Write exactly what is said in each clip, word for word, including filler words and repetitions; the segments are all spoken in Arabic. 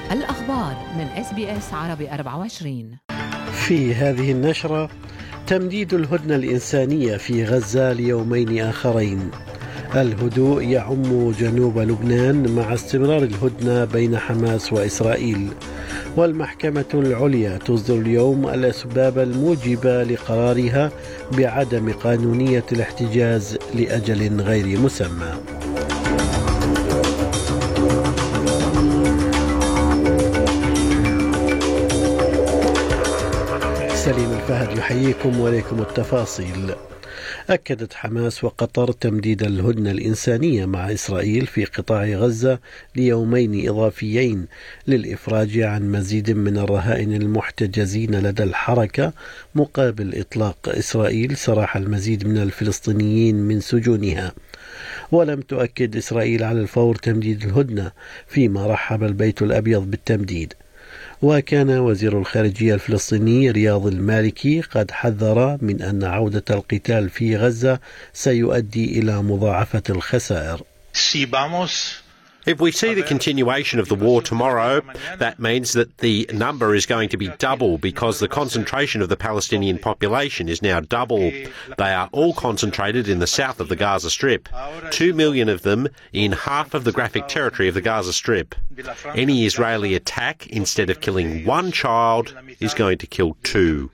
الأخبار من إس بي إس عربي أربعة وعشرين. في هذه النشرة: تمديد الهدنة الإنسانية في غزة ليومين آخرين. الهدوء يعم جنوب لبنان مع استمرار الهدنة بين حماس وإسرائيل. والمحكمة العليا تصدر اليوم الأسباب الموجبة لقرارها بعدم قانونية الاحتجاز لأجل غير مسمى. سليم الفهد يحييكم وليكم التفاصيل. أكدت حماس وقطر تمديد الهدنة الإنسانية مع إسرائيل في قطاع غزة ليومين إضافيين للإفراج عن مزيد من الرهائن المحتجزين لدى الحركة مقابل إطلاق إسرائيل سراح المزيد من الفلسطينيين من سجونها. ولم تؤكد إسرائيل على الفور تمديد الهدنة، فيما رحب البيت الأبيض بالتمديد. وكان وزير الخارجية الفلسطيني رياض المالكي قد حذر من أن عودة القتال في غزة سيؤدي إلى مضاعفة الخسائر. If we see the continuation of the war tomorrow, that means that the number is going to be double because the concentration of the Palestinian population is now double. They are all concentrated in the south of the Gaza Strip. Two million of them in half of the graphic territory of the Gaza Strip. Any Israeli attack, instead of killing one child, is going to kill two.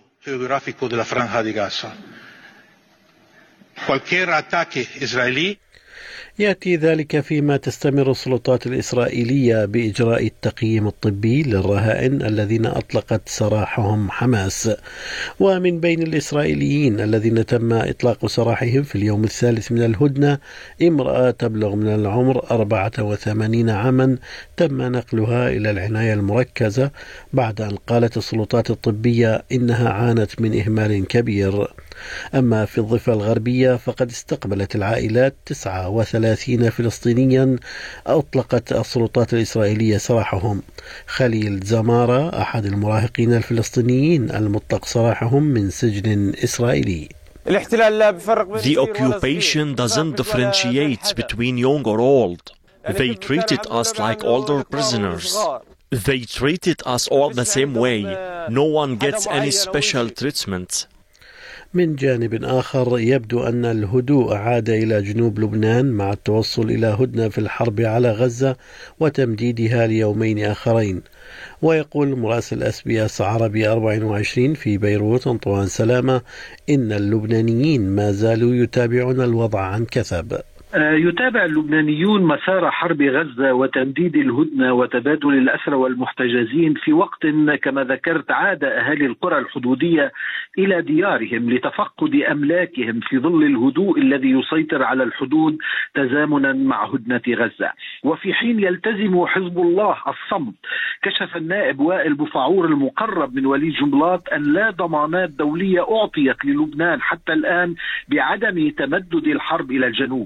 يأتي ذلك فيما تستمر السلطات الإسرائيلية بإجراء التقييم الطبي للرهائن الذين أطلقت سراحهم حماس. ومن بين الإسرائيليين الذين تم إطلاق سراحهم في اليوم الثالث من الهدنة امرأة تبلغ من العمر أربعة وثمانين عاما تم نقلها إلى العناية المركزة بعد أن قالت السلطات الطبية إنها عانت من إهمال كبير. أما في الضفة الغربية فقد استقبلت العائلات تسعة وثلاثين فلسطينيا أطلقت السلطات الإسرائيلية سراحهم. خليل زمارة أحد المراهقين الفلسطينيين المطلق سراحهم من سجن إسرائيلي. The occupation doesn't differentiate between young or old. They treated us like older prisoners. They treated us all the same way. No one gets any special treatment. من جانب آخر يبدو أن الهدوء عاد إلى جنوب لبنان مع التوصل إلى هدنة في الحرب على غزة وتمديدها ليومين آخرين. ويقول مراسل إس بي إس عربي أربعة وعشرين في بيروت أنطوان سلامة إن اللبنانيين ما زالوا يتابعون الوضع عن كثب. يتابع اللبنانيون مسار حرب غزة وتمديد الهدنة وتبادل الأسرى والمحتجزين في وقت كما ذكرت عاد أهالي القرى الحدودية إلى ديارهم لتفقد أملاكهم في ظل الهدوء الذي يسيطر على الحدود تزامنا مع هدنة غزة. وفي حين يلتزم حزب الله الصمت، كشف النائب وائل بوفعور المقرب من وليد جنبلاط أن لا ضمانات دولية أعطيت للبنان حتى الآن بعدم تمدد الحرب إلى الجنوب.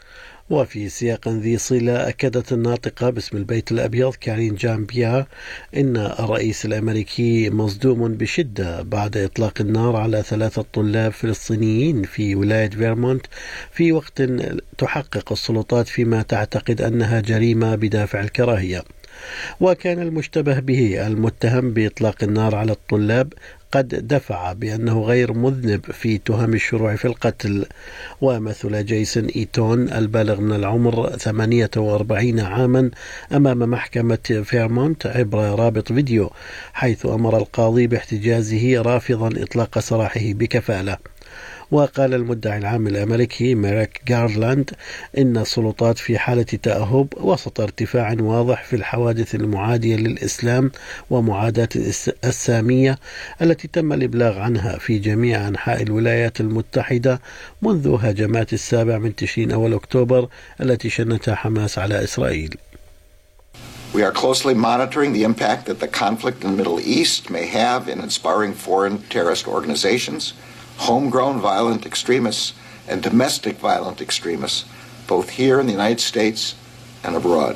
وفي سياق ذي صلة أكدت الناطقة باسم البيت الأبيض كارين جان بيير إن الرئيس الأمريكي مصدوم بشدة بعد إطلاق النار على ثلاثة طلاب فلسطينيين في ولاية فيرمونت في وقت تحقق السلطات فيما تعتقد أنها جريمة بدافع الكراهية. وكان المشتبه به المتهم بإطلاق النار على الطلاب قد دفع بأنه غير مذنب في تهم الشروع في القتل. ومثل جيسون إيتون البالغ من العمر ثمانية وأربعين عاما أمام محكمة فيرمونت عبر رابط فيديو، حيث أمر القاضي باحتجازه رافضا إطلاق سراحه بكفالة. وقال المدعي العام الأمريكي ميريك غارلاند إن السلطات في حالة تأهب وسط ارتفاع واضح في الحوادث المعادية للإسلام ومعاداة السامية التي تم الإبلاغ عنها في جميع أنحاء الولايات المتحدة منذ هجمات السابع من تشرين أول أكتوبر التي شنتها حماس على إسرائيل. We are closely monitoring the impact that the conflict in the Middle East may have in inspiring foreign terrorist organizations, homegrown violent extremists, and domestic violent extremists, both here in the United States and abroad.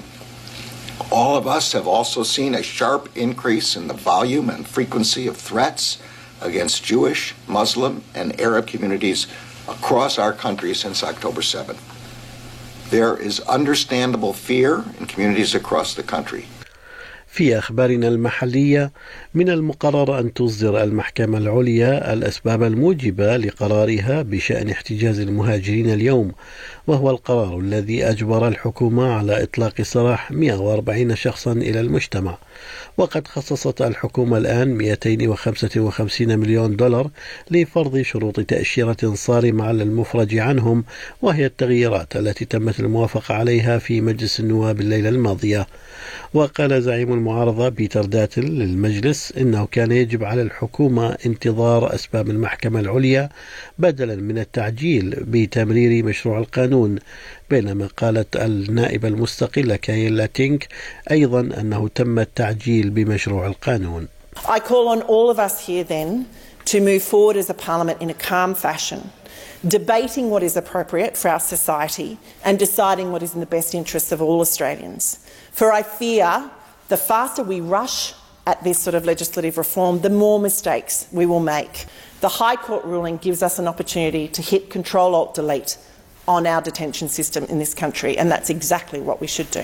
All of us have also seen a sharp increase in the volume and frequency of threats against Jewish, Muslim, and Arab communities across our country since October seventh. There is understandable fear in communities across the country. في أخبارنا المحلية، من المقرر أن تصدر المحكمة العليا الأسباب الموجبة لقرارها بشأن احتجاز المهاجرين اليوم، وهو القرار الذي أجبر الحكومة على إطلاق سراح مئة وأربعين شخصا إلى المجتمع. وقد خصصت الحكومة الآن مئتين وخمسة وخمسين مليون دولار لفرض شروط تأشيرة صارمة على المفرج عنهم، وهي التغييرات التي تمت الموافقة عليها في مجلس النواب الليلة الماضية. وقال زعيم المعارضة بيتر داتل للمجلس إنه كان يجب على الحكومة انتظار أسباب المحكمة العليا بدلا من التعجيل بتمرير مشروع القانون، بينما قالت النائبة المستقلة كايلا تينك أيضا أنه تم التعجيل بمشروع القانون. I call on all of us here then to move forward as a parliament in a calm fashion, debating what is appropriate for our society and deciding what is in the best interests of all Australians. For I fear the faster we rush at this sort of legislative reform, the more mistakes we will make. The High Court ruling gives us an opportunity to hit Control-Alt-Delete on our detention system in this country, and that's exactly what we should do.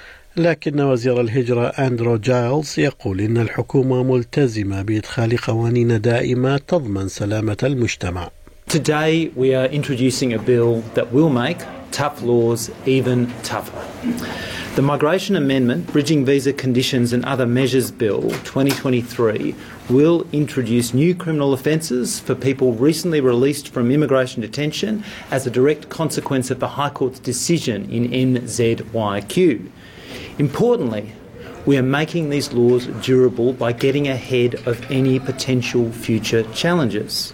لكن وزير الهجرة أندرو جايلز يقول إن الحكومة ملتزمة بإدخال قوانين دائمة تضمن سلامة المجتمع. Today we are introducing a bill that will make tough laws even tougher. The Migration Amendment, Bridging Visa Conditions and Other Measures Bill twenty twenty-three will introduce new criminal offences for people recently released from immigration detention as a direct consequence of the High Court's decision in N Z Y Q. Importantly, we are making these laws durable by getting ahead of any potential future challenges.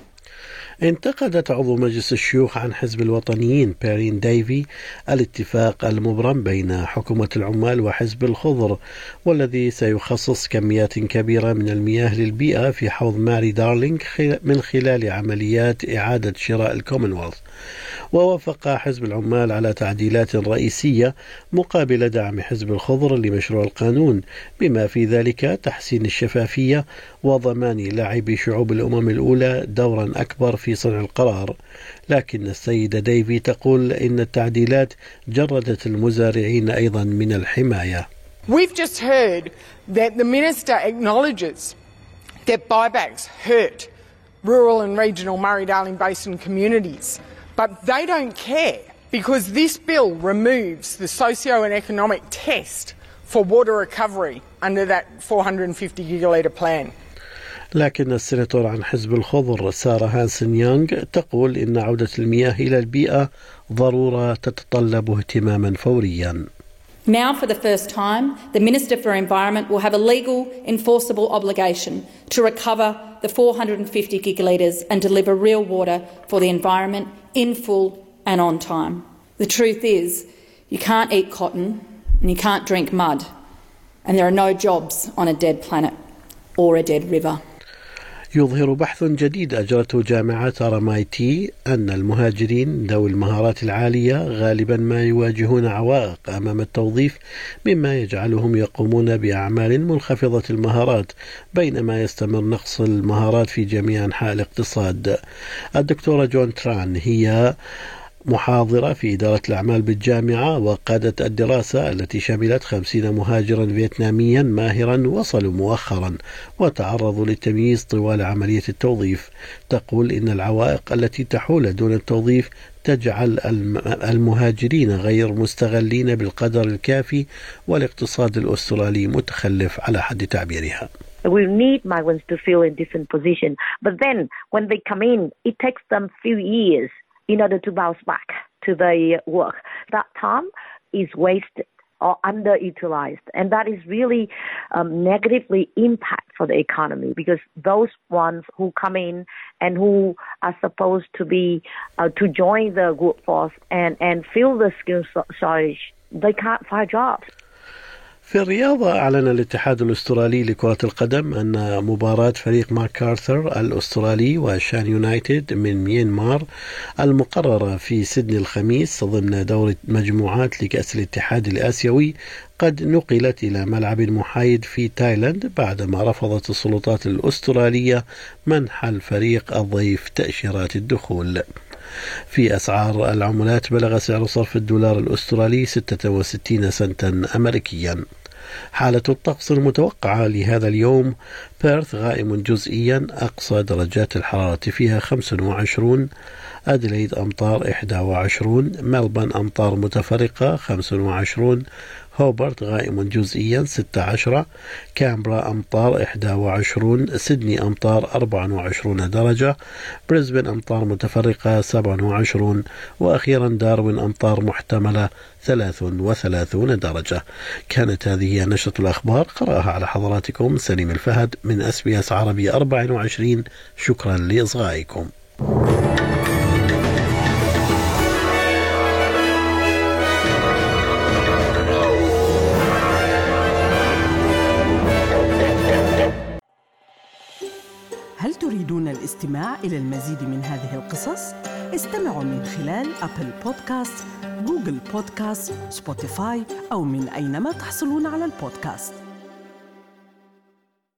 انتقدت عضو مجلس الشيوخ عن حزب الوطنيين بيرين ديفي الاتفاق المبرم بين حكومة العمال وحزب الخضر، والذي سيخصص كميات كبيرة من المياه للبيئة في حوض ماري دارلينغ من خلال عمليات إعادة شراء الكومنولث. ووافق حزب العمال على تعديلات رئيسية مقابل دعم حزب الخضر لمشروع القانون، بما في ذلك تحسين الشفافية وضمان لعب شعوب الأمم الأولى دورا أكبر في صنع القرار. لكن السيدة ديفي تقول إن التعديلات جردت المزارعين أيضا من الحماية. We've just heard that the Minister acknowledges that buybacks hurt rural and regional Murray-Darling Basin communities, but they don't care because this bill removes the socio and economic test for water recovery under that four hundred fifty gigalitre plan. لكن السيناتور عن حزب الخضر سارة هانسن يونغ تقول إن عودة المياه إلى البيئة ضرورة تتطلب اهتماما فوريا. Now, for the first time, the Minister for Environment will have a legal, enforceable obligation to recover the four hundred fifty gigalitres and deliver real water for the environment in full and on time. The truth is, you can't eat cotton and you can't drink mud, and there are no jobs on a dead planet or a dead river. يظهر بحث جديد أجرته جامعة آر إم آي تي أن المهاجرين ذوي المهارات العالية غالبا ما يواجهون عوائق أمام التوظيف، مما يجعلهم يقومون بأعمال منخفضة المهارات، بينما يستمر نقص المهارات في جميع أنحاء الاقتصاد. الدكتورة جون تران هي محاضرة في إدارة الأعمال بالجامعة، وقادت الدراسة التي شملت خمسين مهاجرا فيتناميا ماهرا وصلوا مؤخرا وتعرضوا للتمييز طوال عملية التوظيف. تقول إن العوائق التي تحول دون التوظيف تجعل المهاجرين غير مستغلين بالقدر الكافي، والاقتصاد الأسترالي متخلف على حد تعبيرها. We need migrants to fill in different positions, but then when they come in, it takes them few years in order to bounce back to the work. That time is wasted or underutilized, and that is really um, negatively impact for the economy, because those ones who come in and who are supposed to be uh, to join the workforce and and fill the skill shortage, they can't find jobs. في الرياضة، أعلن الاتحاد الأسترالي لكرة القدم أن مباراة فريق ماكارثر الأسترالي وشان يونايتد من ميانمار المقررة في سيدني الخميس ضمن دور مجموعات لكأس الاتحاد الآسيوي قد نقلت إلى ملعب محايد في تايلاند، بعدما رفضت السلطات الأسترالية منح الفريق الضيف تأشيرات الدخول. في أسعار العملات، بلغ سعر صرف الدولار الأسترالي ستة وستين سنتا أمريكيا. حالة الطقس المتوقعة لهذا اليوم: بيرث غائم جزئيا، أقصى درجات الحرارة فيها خمسة وعشرين، أديلايد أمطار إحدى وعشرين، ملبن أمطار متفرقة خمسة وعشرين، هوبرت غائم جزئيا ستة عشر، كامبرا أمطار إحدى وعشرين، سيدني أمطار أربعة وعشرين درجة، بريسبن أمطار متفرقة سبعة وعشرين، وأخيرا داروين أمطار محتملة ثلاثة وثلاثين درجة. كانت هذه نشرة الأخبار، قرأها على حضراتكم سليم الفهد من إس بي إس عربي أربعة وعشرين. شكرا لإصغائكم. هل تريدون الاستماع إلى المزيد من هذه القصص؟ استمعوا من خلال أبل بودكاست، جوجل بودكاست، سبوتيفاي أو من أينما تحصلون على البودكاست.